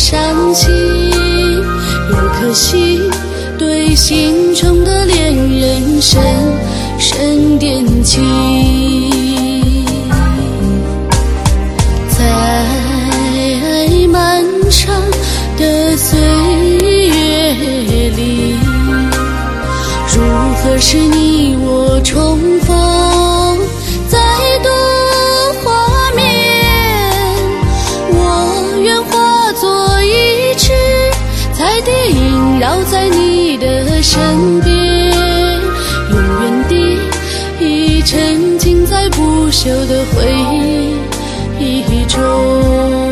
伤心，又可惜对心中的恋人深深惦记。在漫长的岁月里，如何使你我重逢再度画面？我愿化作一只彩蝶，萦绕在你的身边，永远地沉浸在不朽的回忆中。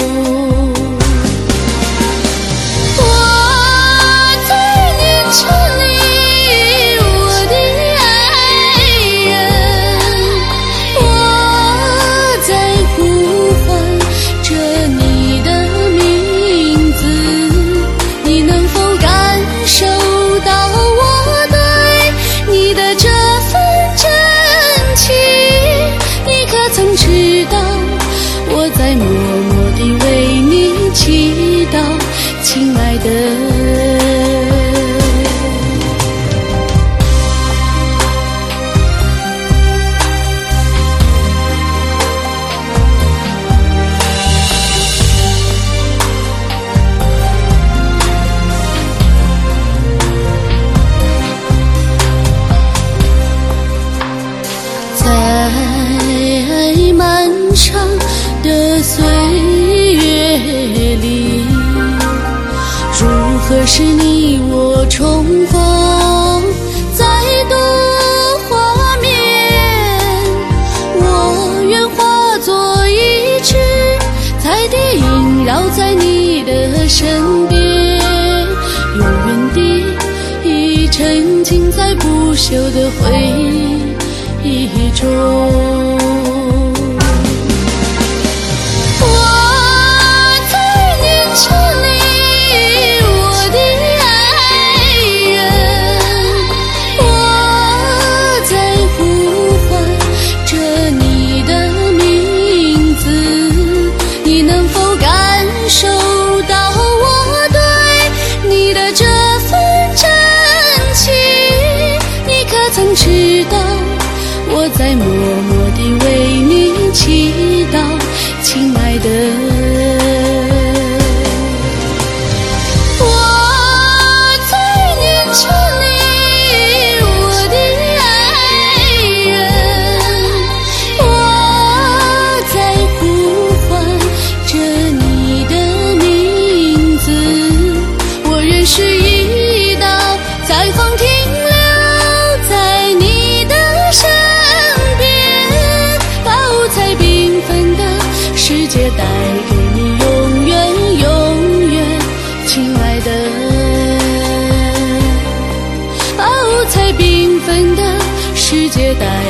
在默默地为你祈祷，亲爱的。在漫长的岁月里，如何使你我重逢再度画面？我愿化作一只彩蝶，萦绕在你的身边，永远地沉浸在不朽的回忆中。知道我在默默地为你祈祷，亲爱的。带给你永远永远，亲爱的，把五彩缤纷的世界带